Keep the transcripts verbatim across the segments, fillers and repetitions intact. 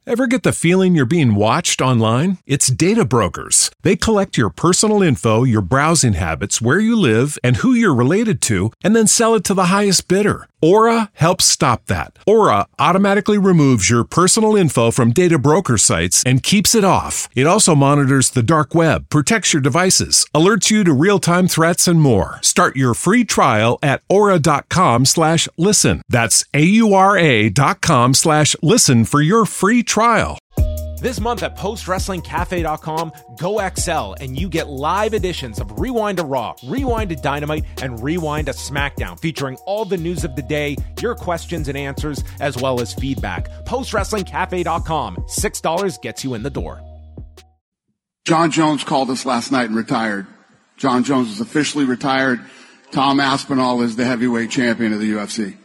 Ever get the feeling you're being watched online? It's Data Brokers. They collect your personal info, your browsing habits, where you live, and who you're related to, and then sell it to the highest bidder. Aura helps stop that. Aura automatically removes your personal info from data broker sites and keeps it off. It also monitors the dark web, protects your devices, alerts you to real-time threats, and more. Start your free trial at aura.com slash listen. That's A-U-R-A dot com slash listen for your free trial. This month at post wrestling cafe dot com, go X L and you get live editions of Rewind to Raw, Rewind to Dynamite, and Rewind to SmackDown, featuring all the news of the day, your questions and answers, as well as feedback. post wrestling cafe dot com. six dollars gets you in the door. John Jones called us last night and retired. John Jones is officially retired. Tom Aspinall is the heavyweight champion of the U F C.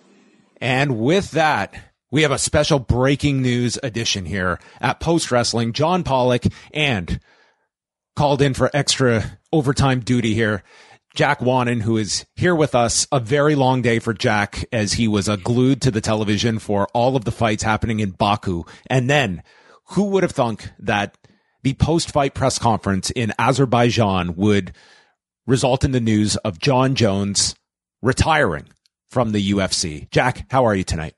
And with that, we have a special breaking news edition here at Post Wrestling. John Pollock and called in for extra overtime duty here, Jack Wannon, who is here with us. A very long day for Jack as he was uh, glued to the television for all of the fights happening in Baku. And then who would have thunk that the post-fight press conference in Azerbaijan would result in the news of John Jones retiring from the U F C. Jack, how are you tonight?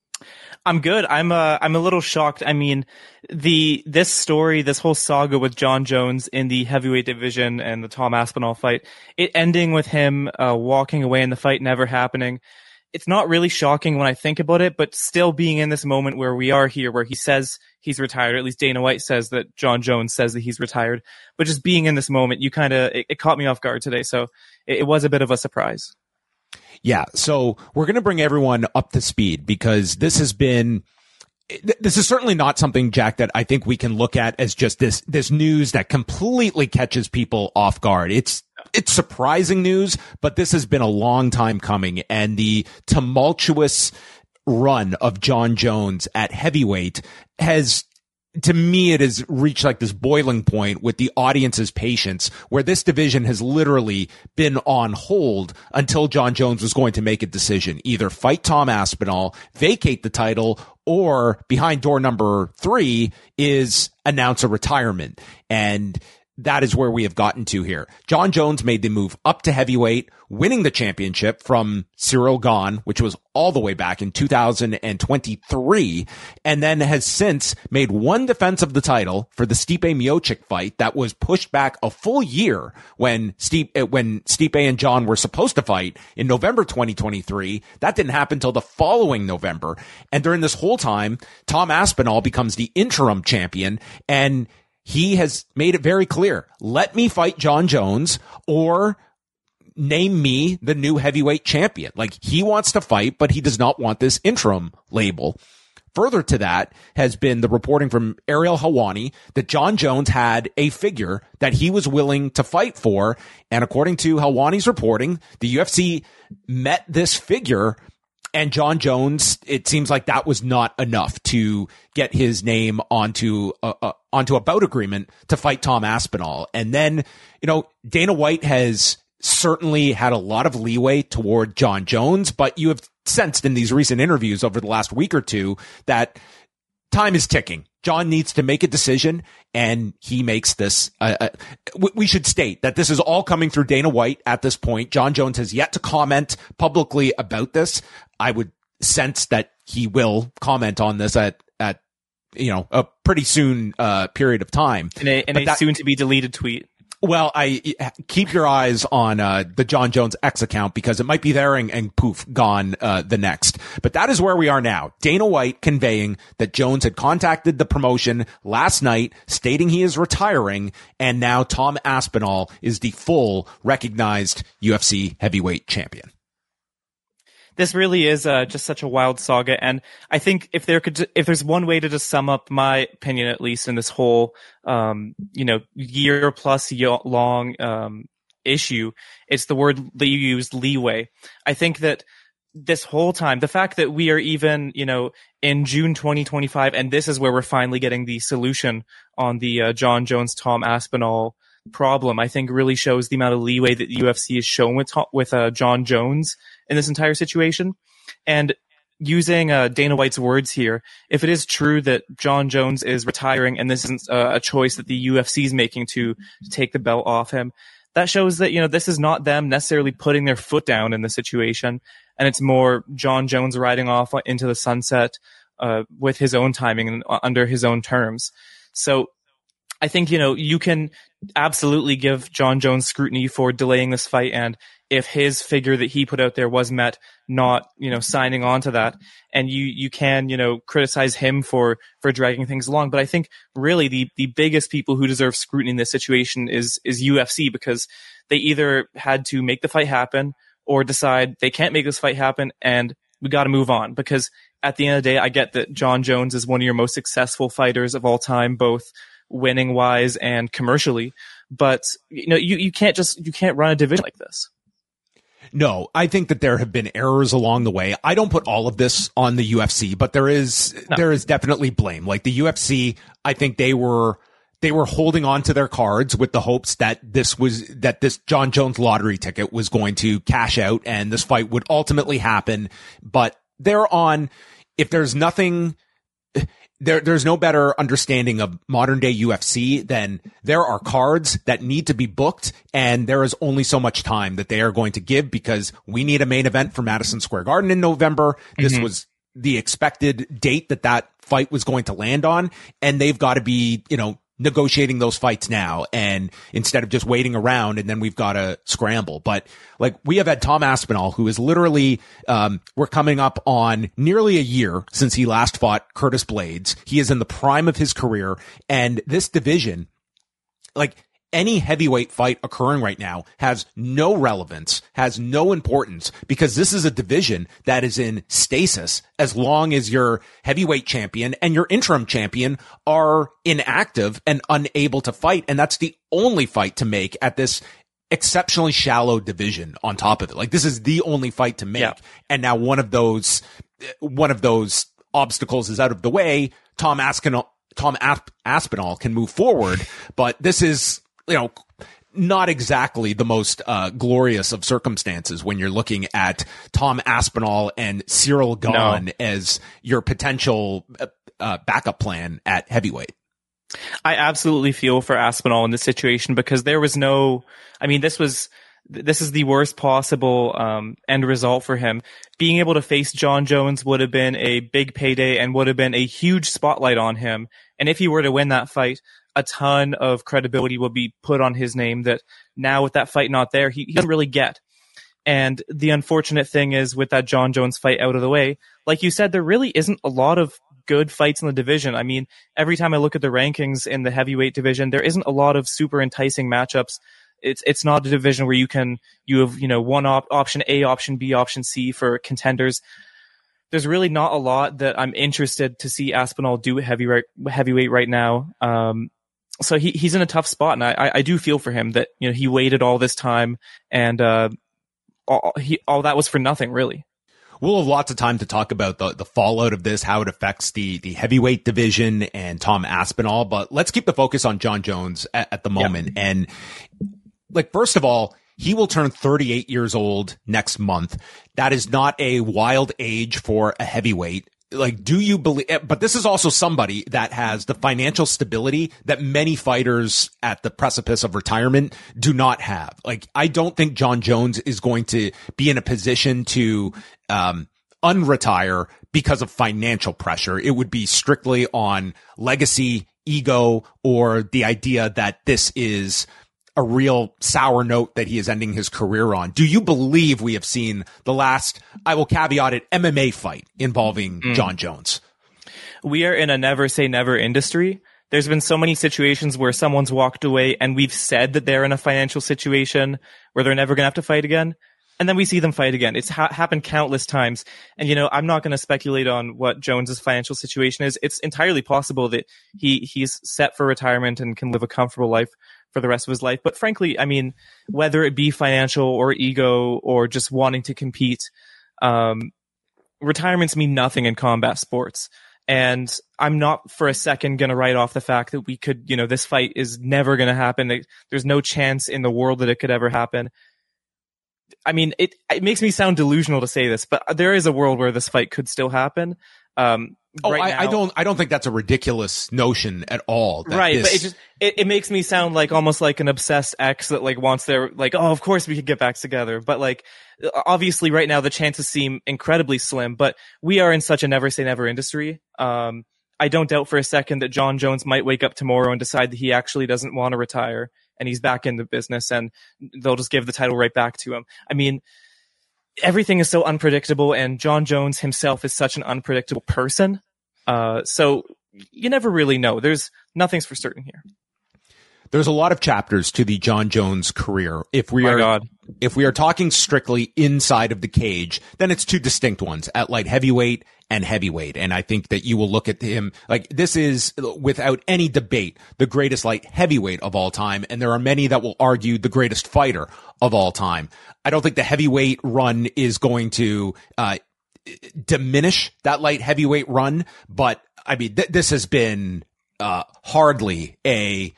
I'm good. I'm uh, I'm a little shocked. I mean, the this story, this whole saga with John Jones in the heavyweight division and the Tom Aspinall fight, it ending with him uh, walking away and the fight never happening. It's not really shocking when I think about it, but still being in this moment where we are here, where he says he's retired, or at least Dana White says that John Jones says that he's retired. But just being in this moment, you kind of it, it caught me off guard today. So it, it was a bit of a surprise. Yeah, so we're going to bring everyone up to speed because this has been, this is certainly not something, Jack, that I think we can look at as just this, this news that completely catches people off guard. It's, it's surprising news, but this has been a long time coming, and the tumultuous run of John Jones at heavyweight has, to me, it has reached like this boiling point with the audience's patience, where this division has literally been on hold until John Jones was going to make a decision, either fight Tom Aspinall, vacate the title, or behind door number three is announce a retirement. And that is where we have gotten to here. John Jones made the move up to heavyweight, winning the championship from Cyril Gane, which was all the way back in two thousand twenty-three, and then has since made one defense of the title for the Stipe Miocic fight that was pushed back a full year when Stipe, when Stipe and John were supposed to fight in November twenty twenty-three. That didn't happen until the following November. And during this whole time, Tom Aspinall becomes the interim champion, and he has made it very clear, let me fight John Jones or name me the new heavyweight champion. Like, he wants to fight, but he does not want this interim label. Further to that has been the reporting from Ariel Helwani that John Jones had a figure that he was willing to fight for. And according to Helwani's reporting, the U F C met this figure, and John Jones, it seems like that was not enough to get his name onto a, a, onto a bout agreement to fight Tom Aspinall. And then, you know, Dana White has certainly had a lot of leeway toward John Jones, but you have sensed in these recent interviews over the last week or two that time is ticking. John needs to make a decision, and he makes this. Uh, uh, we should state that this is all coming through Dana White at this point. John Jones has yet to comment publicly about this. I would sense that he will comment on this at, at you know, a pretty soon uh, period of time. In a, in a that, soon-to-be deleted tweet. Well, I keep your eyes on uh, the John Jones X account, because it might be there and, and poof, gone uh, the next. But that is where we are now. Dana White conveying that Jones had contacted the promotion last night, stating he is retiring, and now Tom Aspinall is the full recognized U F C heavyweight champion. This really is uh, just such a wild saga, and I think if there could, if there's one way to just sum up my opinion, at least in this whole, um, you know, year plus long um, issue, it's the word that you used, leeway. I think that this whole time, the fact that we are even, you know, in June twenty twenty-five, and this is where we're finally getting the solution on the uh, John Jones Tom Aspinall problem, I think really shows the amount of leeway that the U F C has shown with with uh, John Jones in this entire situation. And using uh, Dana White's words here, if it is true that Jon Jones is retiring and this isn't uh, a choice that the U F C is making to, to take the belt off him, that shows that, you know, this is not them necessarily putting their foot down in the situation, and it's more Jon Jones riding off into the sunset uh, with his own timing and under his own terms. So I think, you know, you can absolutely give Jon Jones scrutiny for delaying this fight, and if his figure that he put out there was met, not, you know, signing on to that. And you, you can, you know, criticize him for, for dragging things along. But I think really the, the biggest people who deserve scrutiny in this situation is, is U F C, because they either had to make the fight happen or decide they can't make this fight happen and we got to move on. Because at the end of the day, I get that Jon Jones is one of your most successful fighters of all time, both winning wise and commercially. But, you know, you, you can't just, you can't run a division like this. No, I think that there have been errors along the way. I don't put all of this on the U F C, but there is no. there is definitely blame. Like the U F C, I think they were they were holding on to their cards with the hopes that this was that this Jon Jones lottery ticket was going to cash out and this fight would ultimately happen. But they're on, if there's nothing, There, there's no better understanding of modern day U F C than there are cards that need to be booked, and there is only so much time that they are going to give because we need a main event for Madison Square Garden in November. Mm-hmm. This was the expected date that that fight was going to land on, and they've got to be, you know, negotiating those fights now, and instead of just waiting around and then we've got to scramble. But like, we have had Tom Aspinall, who is literally, um, we're coming up on nearly a year since he last fought Curtis Blades. He is in the prime of his career, and this division, like, any heavyweight fight occurring right now has no relevance, has no importance, because this is a division that is in stasis as long as your heavyweight champion and your interim champion are inactive and unable to fight. And that's the only fight to make at this exceptionally shallow division on top of it. Like, this is the only fight to make. Yeah. And now one of those, one of those obstacles is out of the way. Tom Aspinall, Tom Aspinall can move forward, but this is, you know, not exactly the most uh, glorious of circumstances when you're looking at Tom Aspinall and Cyril Gane no. as your potential uh, backup plan at heavyweight. I absolutely feel for Aspinall in this situation, because there was no, I mean, this was, this is the worst possible um, end result for him. Being able to face Jon Jones would have been a big payday and would have been a huge spotlight on him. And if he were to win that fight, a ton of credibility will be put on his name that now, with that fight not there, he, he doesn't really get. And the unfortunate thing is, with that Jon Jones fight out of the way, like you said, there really isn't a lot of good fights in the division. I mean, every time I look at the rankings in the heavyweight division, there isn't a lot of super enticing matchups. It's it's not a division where you can you have, you know, one op- option A, option B, option C for contenders. There's really not a lot that I'm interested to see Aspinall do at heavyweight heavyweight right now. Um, So he, he's in a tough spot, and I, I do feel for him that, you know, he waited all this time, and uh, all, he, all that was for nothing, really. We'll have lots of time to talk about the, the fallout of this, how it affects the, the heavyweight division and Tom Aspinall, but let's keep the focus on Jon Jones at, at the moment. Yeah. And, like, first of all, he will turn thirty-eight years old next month. That is not a wild age for a heavyweight. Like, do you believe, but this is also somebody that has the financial stability that many fighters at the precipice of retirement do not have. Like, I don't think Jon Jones is going to be in a position to, um, unretire because of financial pressure. It would be strictly on legacy, ego, or the idea that this is a real sour note that he is ending his career on. Do you believe we have seen the last, I will caveat it, M M A fight involving mm. Jon Jones? We are in a never say never industry. There's been so many situations where someone's walked away and we've said that they're in a financial situation where they're never going to have to fight again. And then we see them fight again. It's ha- happened countless times. And, you know, I'm not going to speculate on what Jones's financial situation is. It's entirely possible that he, he's set for retirement and can live a comfortable life for the rest of his life. But frankly, I mean, whether it be financial or ego or just wanting to compete, um, retirements mean nothing in combat sports. And I'm not for a second going to write off the fact that we could, you know, this fight is never going to happen. There's no chance in the world that it could ever happen. I mean, it it makes me sound delusional to say this, but there is a world where this fight could still happen. Um, oh, right I, now, I don't, I don't think that's a ridiculous notion at all. That right, this... but it just it, it makes me sound like almost like an obsessed ex that like wants their like, oh, of course we could get back together. But like, obviously, right now the chances seem incredibly slim. But we are in such a never say never industry. Um, I don't doubt for a second that Jon Jones might wake up tomorrow and decide that he actually doesn't want to retire and he's back in the business and they'll just give the title right back to him. I mean, everything is so unpredictable and Jon Jones himself is such an unpredictable person. Uh, so you never really know. There's nothing's for certain here. There's a lot of chapters to the Jon Jones career. If we My are, God. if we are talking strictly inside of the cage, then it's two distinct ones at light heavyweight and heavyweight. And I think that you will look at him like this is without any debate, the greatest light heavyweight of all time. And there are many that will argue the greatest fighter of all time. I don't think the heavyweight run is going to, uh, diminish that light heavyweight run. But I mean, th- this has been, uh, hardly a,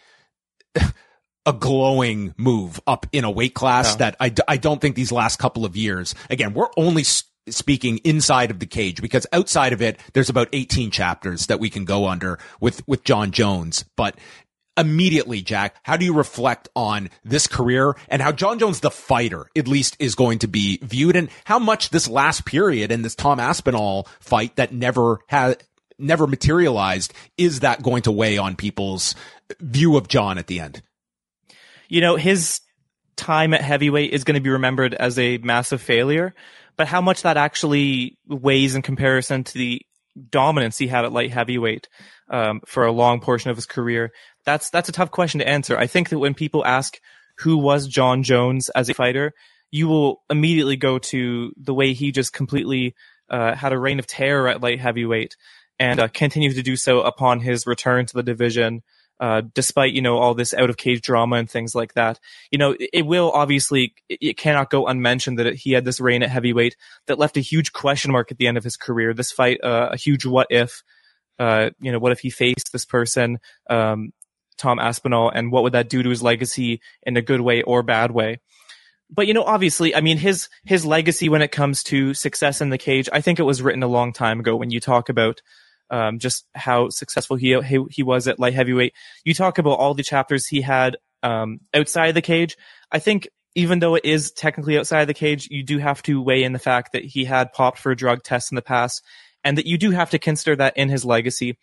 a glowing move up in a weight class no. that I, d- I don't think these last couple of years, again, we're only s- speaking inside of the cage because outside of it, there's about eighteen chapters that we can go under with, with Jon Jones. But immediately, Jack, how do you reflect on this career and how Jon Jones, the fighter, at least is going to be viewed and how much this last period and this Tom Aspinall fight that never had, never materialized, is that going to weigh on people's view of Jon at the end? You know, his time at heavyweight is going to be remembered as a massive failure, but how much that actually weighs in comparison to the dominance he had at light heavyweight um, for a long portion of his career, that's that's a tough question to answer. I think that when people ask who was Jon Jones as a fighter, you will immediately go to the way he just completely uh, had a reign of terror at light heavyweight and uh, continued to do so upon his return to the division. Uh, despite, you know, all this out of cage drama and things like that, you know, it, it will obviously, it, it cannot go unmentioned that it, he had this reign at heavyweight that left a huge question mark at the end of his career. This fight, uh, a huge what if, uh, you know, what if he faced this person, um, Tom Aspinall, and what would that do to his legacy in a good way or bad way? But, you know, obviously, I mean, his, his legacy when it comes to success in the cage, I think it was written a long time ago when you talk about Um, just how successful he, he he was at light heavyweight. You talk about all the chapters he had um, outside the cage. I think even though it is technically outside the cage, you do have to weigh in the fact that he had popped for a drug test in the past, and that you do have to consider that in his legacy.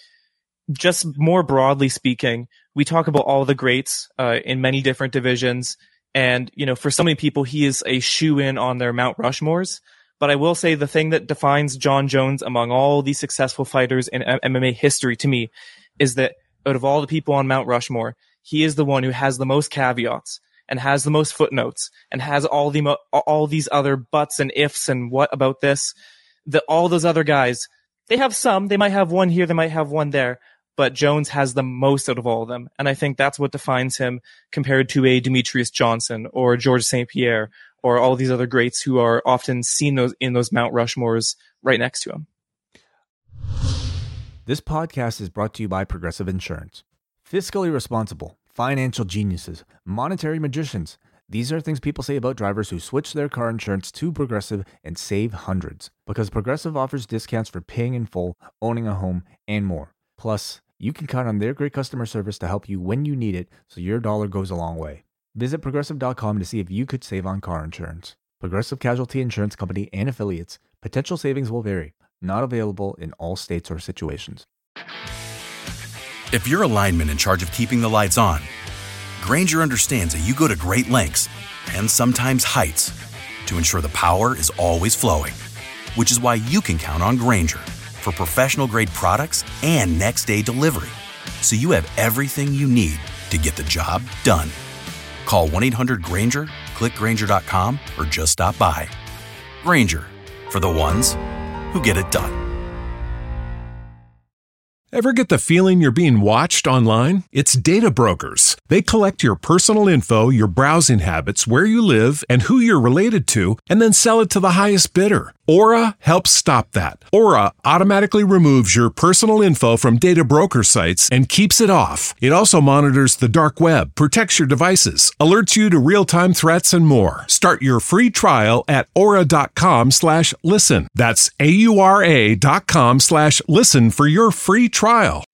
Just more broadly speaking, we talk about all the greats uh, in many different divisions, and you know, for so many people, he is a shoe-in on their Mount Rushmores. But I will say the thing that defines Jon Jones among all these successful fighters in M M A history to me is that out of all the people on Mount Rushmore, he is the one who has the most caveats and has the most footnotes and has all the mo- all these other buts and ifs and what about this. That all those other guys, they have some, they might have one here, they might have one there, but Jones has the most out of all of them. And I think that's what defines him compared to a Demetrius Johnson or George Saint Pierre or all these other greats who are often seen those in those Mount Rushmores right next to him. This podcast is brought to you by Progressive Insurance. Fiscally responsible, financial geniuses, monetary magicians. These are things people say about drivers who switch their car insurance to Progressive and save hundreds. Because Progressive offers discounts for paying in full, owning a home, and more. Plus, you can count on their great customer service to help you when you need it, so your dollar goes a long way. Visit Progressive dot com to see if you could save on car insurance. Progressive Casualty Insurance Company and Affiliates. Potential savings will vary. Not available in all states or situations. If you're a lineman in charge of keeping the lights on, Grainger understands that you go to great lengths and sometimes heights to ensure the power is always flowing. Which is why you can count on Grainger for professional-grade products and next-day delivery. So you have everything you need to get the job done. Call one eight hundred Grainger, click Grainger dot com, or just stop by. Grainger, for the ones who get it done. Ever get the feeling you're being watched online? It's Data Brokers. They collect your personal info, your browsing habits, where you live, and who you're related to, and then sell it to the highest bidder. Aura helps stop that. Aura automatically removes your personal info from data broker sites and keeps it off. It also monitors the dark web, protects your devices, alerts you to real-time threats, and more. Start your free trial at aura.com slash listen. That's A-U-R-A dot com slash listen for your free trial.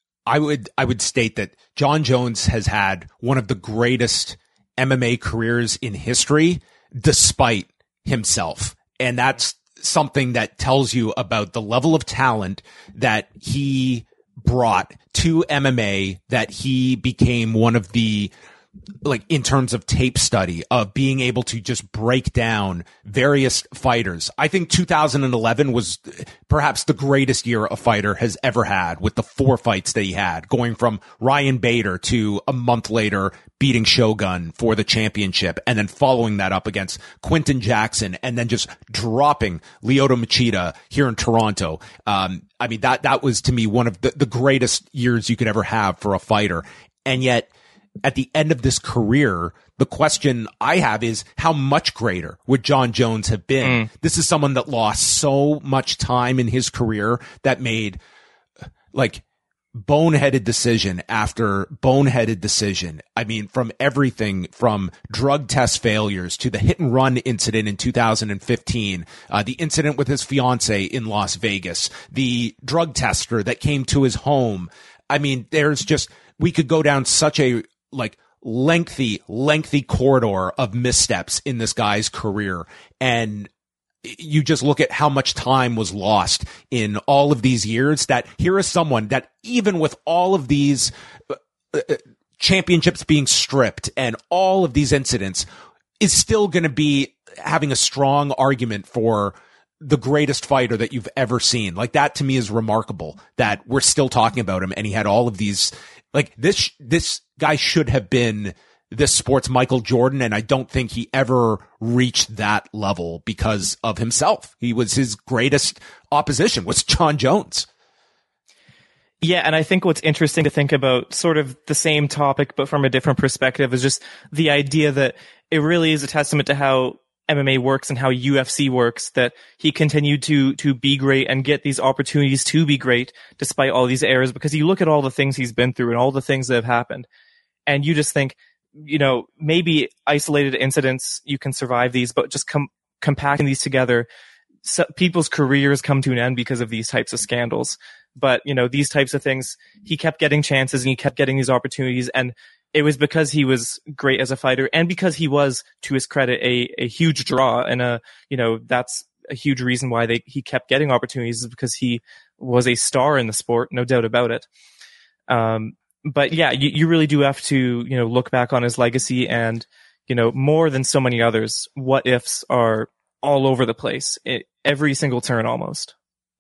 I would I would state that Jon Jones has had one of the greatest M M A careers in history, despite himself. And that's something that tells you about the level of talent that he brought to M M A, that he became one of the, like, in terms of tape study, of being able to just break down various fighters. I think two thousand eleven was perhaps the greatest year a fighter has ever had, with the four fights that he had, going from Ryan Bader to a month later beating Shogun for the championship, and then following that up against Quinton Jackson, and then just dropping Lyoto Machida here in Toronto. Um, I mean, that, that was to me one of the, the greatest years you could ever have for a fighter. And yet, at the end of this career, the question I have is, how much greater would Jon Jones have been? Mm. This is someone that lost so much time in his career, that made, like, boneheaded decision after boneheaded decision. I mean, from everything from drug test failures to the hit and run incident in two thousand fifteen, uh, the incident with his fiance in Las Vegas, the drug tester that came to his home. I mean, there's just, we could go down such a, like, lengthy, lengthy corridor of missteps in this guy's career. And you just look at how much time was lost in all of these years, that here is someone that, even with all of these uh, championships being stripped and all of these incidents, is still going to be having a strong argument for the greatest fighter that you've ever seen. Like, that to me is remarkable, that we're still talking about him, and he had all of these, like, this, this guy should have been this sport's Michael Jordan, and I don't think he ever reached that level because of himself. He was, his greatest opposition was Jon Jones. Yeah, and I think what's interesting to think about, sort of the same topic but from a different perspective, is just the idea that it really is a testament to how M M A works and how U F C works, that he continued to to be great and get these opportunities to be great despite all these errors, because you look at all the things he's been through and all the things that have happened, and you just think, you know, maybe isolated incidents, you can survive these, but just com- compacting these together, so people's careers come to an end because of these types of scandals. But, you know, these types of things, he kept getting chances and he kept getting these opportunities, and it was because he was great as a fighter, and because he was, to his credit, a, a huge draw, and a, you know, that's a huge reason why they, he kept getting opportunities, is because he was a star in the sport, no doubt about it. Um, But yeah, you, you really do have to, you know, look back on his legacy, and, you know, more than so many others, what ifs are all over the place, it, every single turn almost.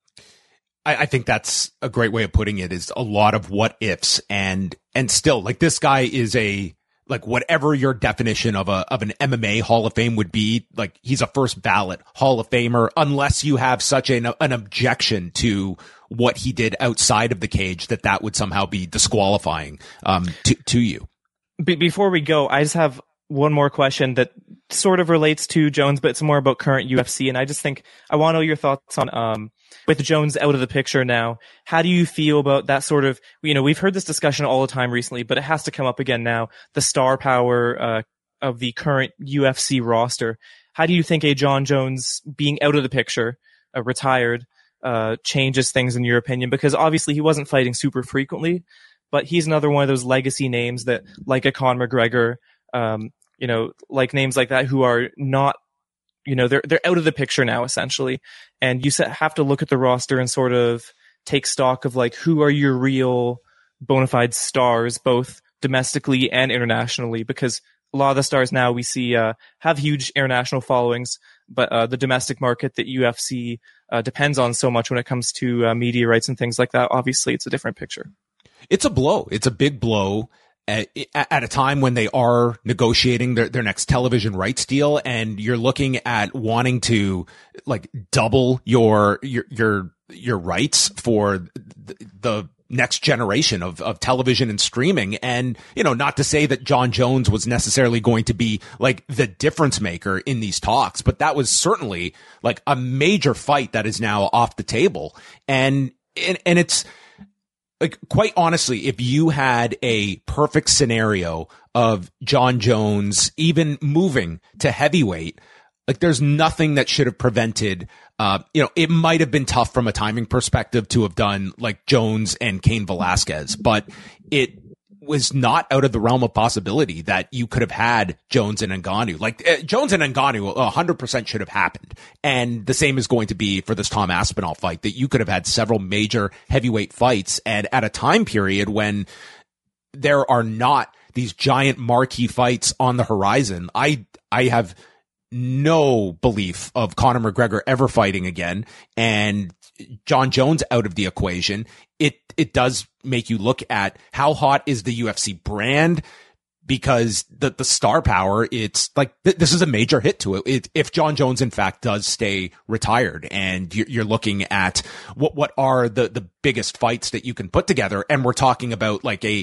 I, I think that's a great way of putting it, is a lot of what ifs, and, and still, like, this guy is a, like, whatever your definition of a, of an M M A Hall of Fame would be, like, he's a first ballot Hall of Famer, unless you have such an, an objection to what he did outside of the cage that that would somehow be disqualifying, um, to, to you. Be- before we go, I just have one more question that sort of relates to Jones, but it's more about current U F C. And I just think I want to know your thoughts on, um, with Jones out of the picture now, how do you feel about that sort of, you know, we've heard this discussion all the time recently, but it has to come up again now, the star power, uh, of the current U F C roster. How do you think a Jon Jones being out of the picture, uh, retired, uh, changes things in your opinion? Because obviously he wasn't fighting super frequently, but he's another one of those legacy names that, like a Conor McGregor, um, you know, like names like that, who are not, you know, they're, they're out of the picture now, essentially. And you have to look at the roster and sort of take stock of, like, who are your real bona fide stars, both domestically and internationally, because a lot of the stars now we see, uh, have huge international followings, but, uh, the domestic market that U F C, uh, depends on so much when it comes to, uh, media rights and things like that. Obviously it's a different picture. It's a blow. It's a big blow. At, at a time when they are negotiating their, their next television rights deal, and you're looking at wanting to, like, double your, your, your, your rights for the, the next generation of, of television and streaming. And, you know, not to say that Jon Jones was necessarily going to be like the difference maker in these talks, but that was certainly like a major fight that is now off the table. And, and, and it's like, quite honestly, if you had a perfect scenario of Jon Jones even moving to heavyweight, like there's nothing that should have prevented, uh, you know, it might have been tough from a timing perspective to have done like Jones and Cain Velasquez, but it was not out of the realm of possibility that you could have had Jones and Ngannou. Like uh, Jones and Ngannou one hundred percent should have happened. And the same is going to be for this Tom Aspinall fight, that you could have had several major heavyweight fights, and at a time period when there are not these giant marquee fights on the horizon. I, I have no belief of Conor McGregor ever fighting again, and Jon Jones out of the equation. It, it does make you look at how hot is the U F C brand, because the, the star power, it's like, th- this is a major hit to it. it. If Jon Jones, in fact, does stay retired, and you're, you're looking at what, what are the, the biggest fights that you can put together. And we're talking about like a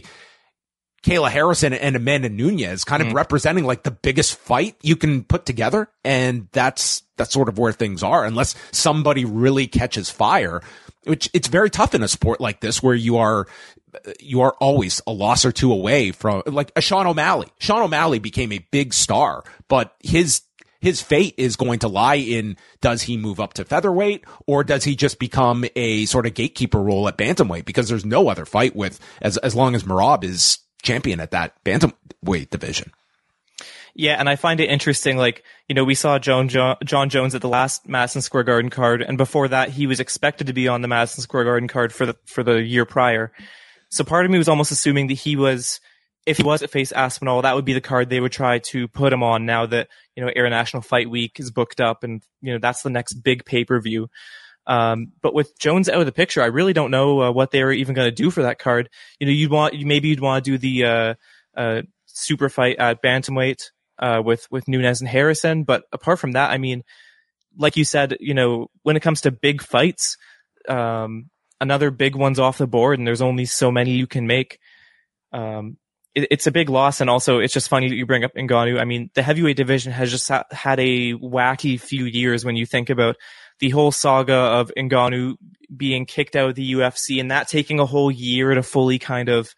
Kayla Harrison and Amanda Nunes kind of mm. representing like the biggest fight you can put together. And that's, that's sort of where things are, unless somebody really catches fire, which it's very tough in a sport like this where you are, you are always a loss or two away from like a Sean O'Malley. Sean O'Malley became a big star, but his, his fate is going to lie in, does he move up to featherweight, or does he just become a sort of gatekeeper role at bantamweight? Because there's no other fight with, as, as long as Merab is champion at that bantamweight division. Yeah, and I find it interesting, like, you know, we saw Jon, jo- Jon Jones at the last Madison Square Garden card, and before that, he was expected to be on the Madison Square Garden card for the for the year prior. So part of me was almost assuming that he was, if he was to face Aspinall, that would be the card they would try to put him on now that, you know, International Fight Week is booked up, and, you know, that's the next big pay-per-view. Um, but with Jones out of the picture, I really don't know uh, what they were even going to do for that card. You know, you'd want, maybe you'd want to do the, uh, uh, super fight at bantamweight, uh, with, with Nunes and Harrison. But apart from that, I mean, like you said, you know, when it comes to big fights, um, another big one's off the board, and there's only so many you can make. Um, it, it's a big loss. And also it's just funny that you bring up Ngannou. I mean, the heavyweight division has just ha- had a wacky few years when you think about the whole saga of Ngannou being kicked out of the U F C, and that taking a whole year to fully kind of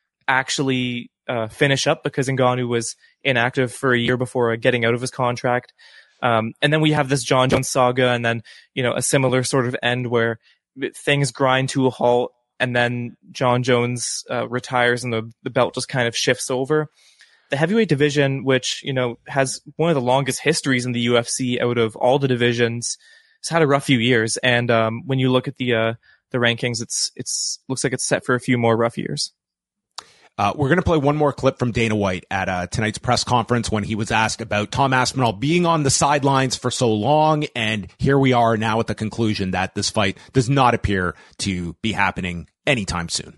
actually uh, finish up, because Ngannou was inactive for a year before getting out of his contract. Um, and then we have this Jon Jones saga, and then, you know, a similar sort of end where things grind to a halt, and then Jon Jones uh, retires and the, the belt just kind of shifts over. The heavyweight division, which, you know, has one of the longest histories in the U F C out of all the divisions, it's had a rough few years, and um, when you look at the uh, the rankings, it's it's looks like it's set for a few more rough years. Uh, we're going to play one more clip from Dana White at uh, tonight's press conference when he was asked about Tom Aspinall being on the sidelines for so long, and here we are now at the conclusion that this fight does not appear to be happening anytime soon.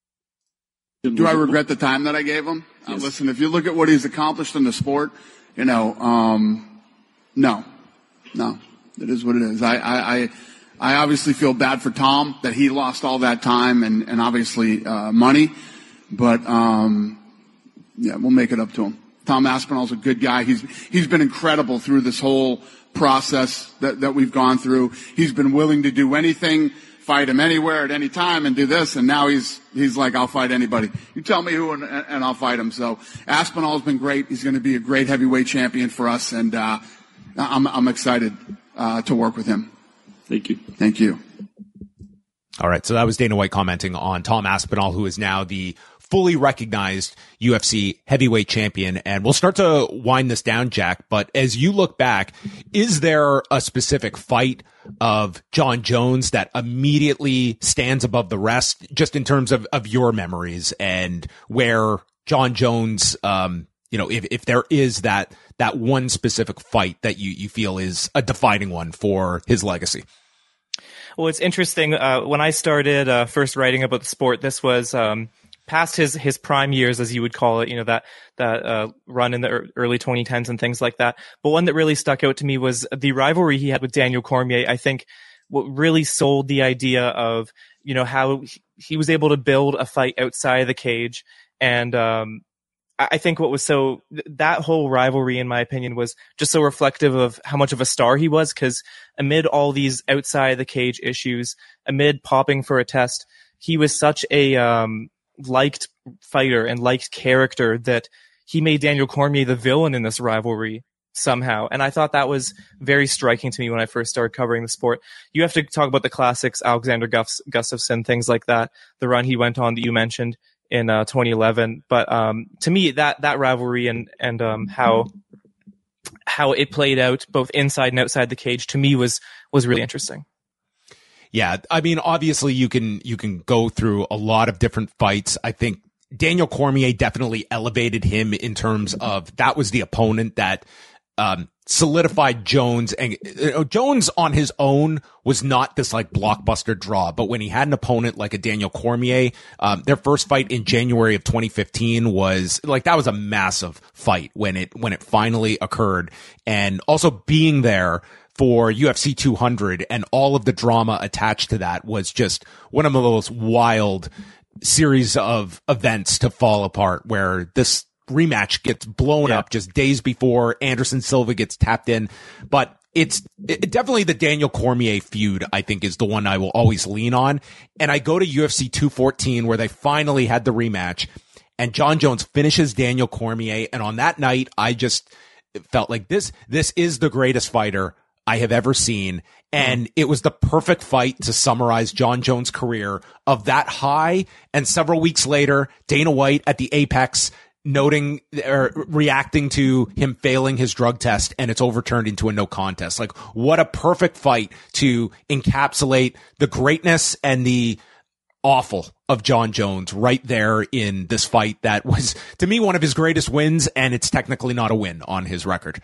Do I regret the time that I gave him? Yes. Uh, listen, if you look at what he's accomplished in the sport, you know, um, no, no. It is what it is. I, I, I, I obviously feel bad for Tom that he lost all that time and, and obviously, uh, money, but, um, yeah, we'll make it up to him. Tom Aspinall's a good guy. He's, he's been incredible through this whole process that, that we've gone through. He's been willing to do anything, fight him anywhere at any time and do this. And now he's, he's like, I'll fight anybody. You tell me who and, and I'll fight him. So Aspinall's been great. He's going to be a great heavyweight champion for us. And, uh, I'm, I'm excited. Uh, to work with him. Thank you. Thank you. All right. So that was Dana White commenting on Tom Aspinall, who is now the fully recognized U F C heavyweight champion. And we'll start to wind this down, Jack. But as you look back, is there a specific fight of Jon Jones that immediately stands above the rest, just in terms of, of your memories, and where Jon Jones, um, you know, if, if there is that, that one specific fight that you, you feel is a defining one for his legacy? Well, it's interesting. Uh, when I started uh, first writing about the sport, this was um, past his, his prime years, as you would call it, you know, that, that uh, run in the early twenty tens and things like that. But one that really stuck out to me was the rivalry he had with Daniel Cormier. I think what really sold the idea of you know, how he was able to build a fight outside of the cage. And um, I think what was so, that whole rivalry, in my opinion, was just so reflective of how much of a star he was, because amid all these outside the cage issues, amid popping for a test, he was such a um, liked fighter and liked character that he made Daniel Cormier the villain in this rivalry somehow. And I thought that was very striking to me when I first started covering the sport. You have to talk about the classics, Alexander Gust- Gustafsson, things like that, the run he went on that you mentioned in uh, twenty eleven. But um, to me, that that rivalry and and um, how how it played out both inside and outside the cage, to me was was really interesting. Yeah, I mean, obviously you can you can go through a lot of different fights. I think Daniel Cormier definitely elevated him in terms of that was the opponent that um, solidified Jones. And uh, Jones on his own was not this like blockbuster draw, but when he had an opponent like a Daniel Cormier, um, their first fight in January of twenty fifteen was like, that was a massive fight when it, when it finally occurred. And also being there for U F C two hundred and all of the drama attached to that was just one of the most wild series of events to fall apart, where this rematch gets blown yeah. up just days before Anderson Silva gets tapped in. But it's it, definitely the Daniel Cormier feud, I think, is the one I will always lean on. And I go to U F C two fourteen, where they finally had the rematch, and Jon Jones finishes Daniel Cormier. And on that night, I just felt like this, this is the greatest fighter I have ever seen. And it was the perfect fight to summarize Jon Jones' career of that high. And several weeks later, Dana White at the Apex noting or reacting to him failing his drug test, and it's overturned into a no contest. Like, what a perfect fight to encapsulate the greatness and the awful of Jon Jones right there in this fight that was, to me, one of his greatest wins, and it's technically not a win on his record.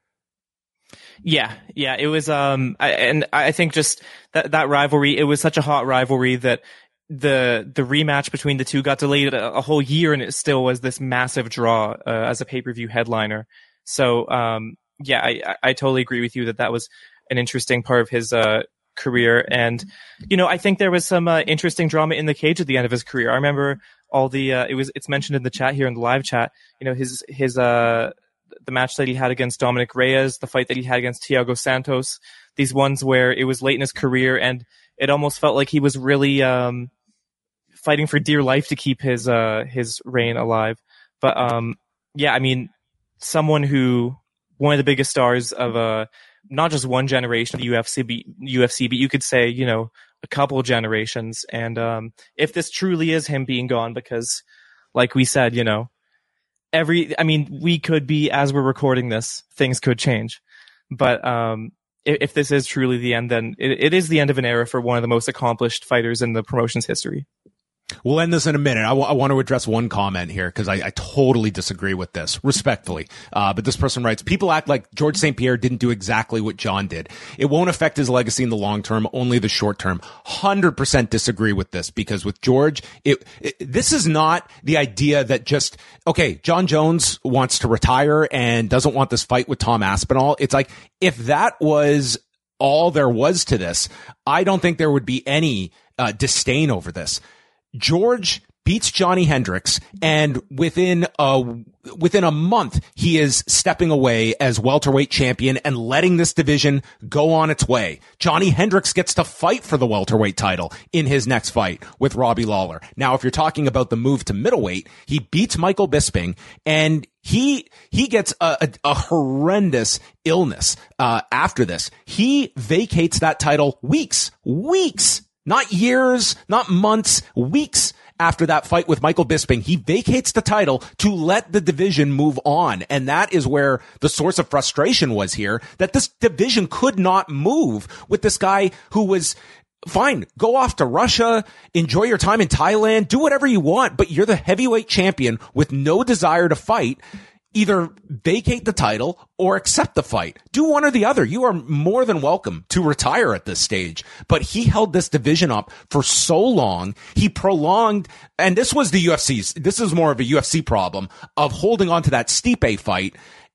Yeah, yeah, it was, um, I, and I think just that, that rivalry, it was such a hot rivalry that the, the rematch between the two got delayed a, a whole year, and it still was this massive draw, uh, as a pay-per-view headliner. So, um, yeah, I, I totally agree with you that that was an interesting part of his, uh, career. And, you know, I think there was some, uh, interesting drama in the cage at the end of his career. I remember all the, uh, it was, it's mentioned in the chat here in the live chat, you know, his, his, uh, the match that he had against Dominic Reyes, the fight that he had against Thiago Santos, these ones where it was late in his career and it almost felt like he was really um, fighting for dear life to keep his uh, his reign alive. But um, yeah, I mean, someone who, one of the biggest stars of uh, not just one generation of the U F C, but, U F C, but you could say, you know, a couple generations. And um, if this truly is him being gone, because like we said, you know, Every, I mean, we could be, as we're recording this, things could change. But um, if, if this is truly the end, then it, it is the end of an era for one of the most accomplished fighters in the promotion's history. We'll end this in a minute. I, w- I want to address one comment here because I, I totally disagree with this, respectfully. Uh, but this person writes, people act like George Saint Pierre didn't do exactly what Jon did. It won't affect his legacy in the long term, only the short term. one hundred percent disagree with this, because with George, it, it this is not the idea that just, okay, Jon Jones wants to retire and doesn't want this fight with Tom Aspinall. It's like, if that was all there was to this, I don't think there would be any uh, disdain over this. George beats Johnny Hendricks, and within a within a month, he is stepping away as welterweight champion and letting this division go on its way. Johnny Hendricks gets to fight for the welterweight title in his next fight with Robbie Lawler. Now, if you're talking about the move to middleweight, he beats Michael Bisping, and he he gets a, a, a horrendous illness uh, after this. He vacates that title weeks, weeks. Not years, not months, weeks after that fight with Michael Bisping. He vacates the title to let the division move on. And that is where the source of frustration was here, that this division could not move with this guy who was, fine, go off to Russia, enjoy your time in Thailand, do whatever you want, but you're the heavyweight champion with no desire to fight. Either vacate the title or accept the fight. Do one or the other. You are more than welcome to retire at this stage. But he held this division up for so long. He prolonged, and this was the U F C's, this is more of a U F C problem of holding on to that Stipe fight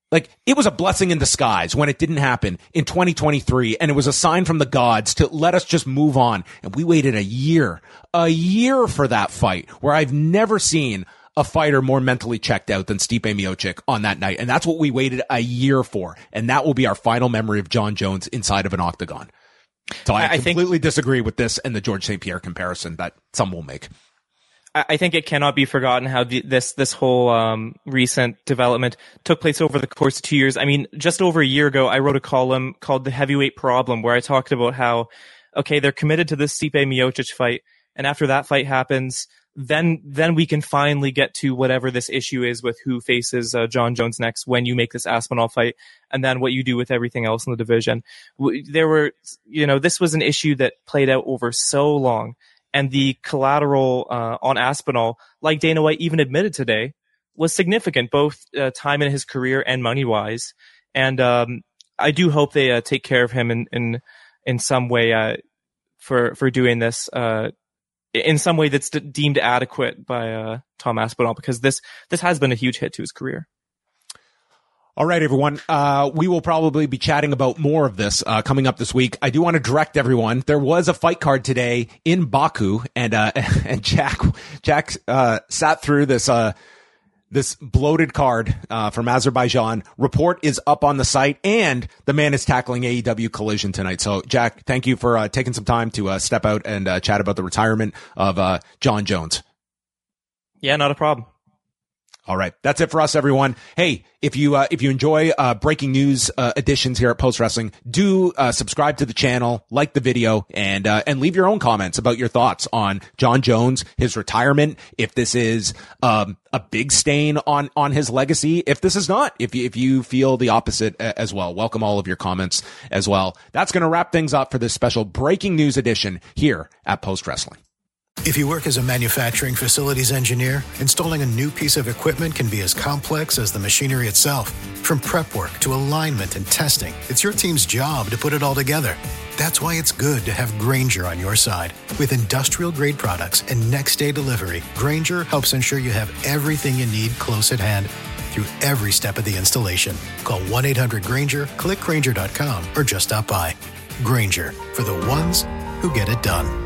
Like, it was a blessing in disguise when it didn't happen in twenty twenty-three, and it was a sign from the gods to let us just move on. And we waited a year, a year for that fight, where I've never seen a fighter more mentally checked out than Stipe Miocic on that night. And that's what we waited a year for. And that will be our final memory of Jon Jones inside of an octagon. So I, I completely think, disagree with this and the George Saint Pierre comparison that some will make. I think it cannot be forgotten how the, this this whole um, recent development took place over the course of two years. I mean, just over a year ago, I wrote a column called The Heavyweight Problem, where I talked about how, okay, they're committed to this Stipe Miocic fight, and after that fight happens, then then we can finally get to whatever this issue is with who faces uh, Jon Jones next when you make this Aspinall fight, and then what you do with everything else in the division. There were, you know, this was an issue that played out over so long. And the collateral uh, on Aspinall, like Dana White even admitted today, was significant, both uh, time in his career and money-wise. And um, I do hope they uh, take care of him in in, in some way uh, for for doing this, uh, in some way that's d- deemed adequate by uh, Tom Aspinall, because this this has been a huge hit to his career. All right, everyone. Uh, we will probably be chatting about more of this uh, coming up this week. I do want to direct everyone. There was a fight card today in Baku, and uh, and Jack Jack uh, sat through this uh, this bloated card uh, from Azerbaijan. Report is up on the site, and the man is tackling A E W Collision tonight. So, Jack, thank you for uh, taking some time to uh, step out and uh, chat about the retirement of uh, Jon Jones. Yeah, not a problem. All right. That's it for us, everyone. Hey, if you, uh, if you enjoy, uh, breaking news, uh, editions here at Post Wrestling, do, uh, subscribe to the channel, like the video, and, uh, and leave your own comments about your thoughts on Jon Jones, his retirement, if this is, um, a big stain on, on his legacy, if this is not, if you, if you feel the opposite uh, as well. Welcome all of your comments as well. That's going to wrap things up for this special breaking news edition here at Post Wrestling. If you work as a manufacturing facilities engineer, installing a new piece of equipment can be as complex as the machinery itself. From prep work to alignment and testing, it's your team's job to put it all together. That's why it's good to have Grainger on your side. With industrial-grade products and next-day delivery, Grainger helps ensure you have everything you need close at hand through every step of the installation. Call one eight hundred Grainger, click Grainger dot com, or just stop by. Grainger, for the ones who get it done.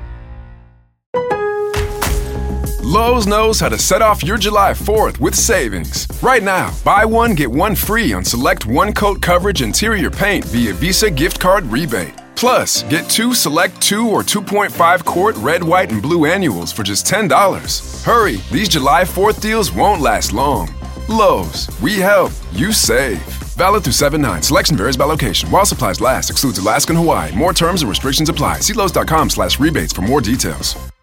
Lowe's knows how to set off your July fourth with savings. Right now, buy one, get one free on select one-coat coverage interior paint via Visa gift card rebate. Plus, get two select two or two point five quart red, white, and blue annuals for just ten dollars. Hurry, these July fourth deals won't last long. Lowe's, we help, you save. Valid through seven nine. Selection varies by location. While supplies last, excludes Alaska and Hawaii. More terms and restrictions apply. See Lowe's dot com slash rebates for more details.